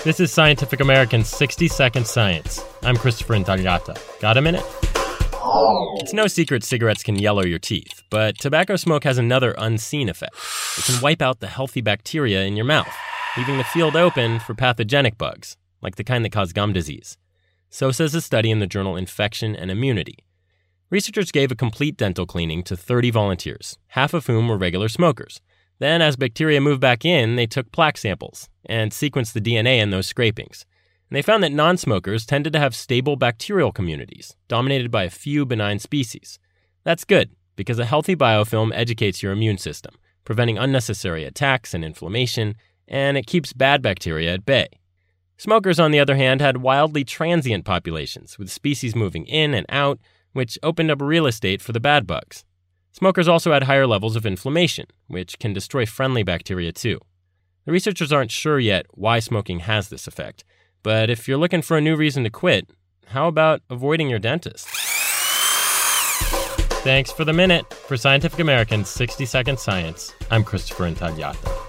This is Scientific American's 60-Second Science. I'm Christopher Intagliata. Got a minute? It's no secret cigarettes can yellow your teeth, but tobacco smoke has another unseen effect. It can wipe out the healthy bacteria in your mouth, leaving the field open for pathogenic bugs, like the kind that cause gum disease. So says a study in the journal Infection and Immunity. Researchers gave a complete dental cleaning to 30 volunteers, half of whom were regular smokers. Then, as bacteria moved back in, they took plaque samples and sequenced the DNA in those scrapings. And they found that non-smokers tended to have stable bacterial communities, dominated by a few benign species. That's good, because a healthy biofilm educates your immune system, preventing unnecessary attacks and inflammation, and it keeps bad bacteria at bay. Smokers, on the other hand, had wildly transient populations, with species moving in and out, which opened up real estate for the bad bugs. Smokers also had higher levels of inflammation, which can destroy friendly bacteria too. The researchers aren't sure yet why smoking has this effect, but if you're looking for a new reason to quit, how about avoiding your dentist? Thanks for the minute. For Scientific American's 60-Second Science, I'm Christopher Intagliata.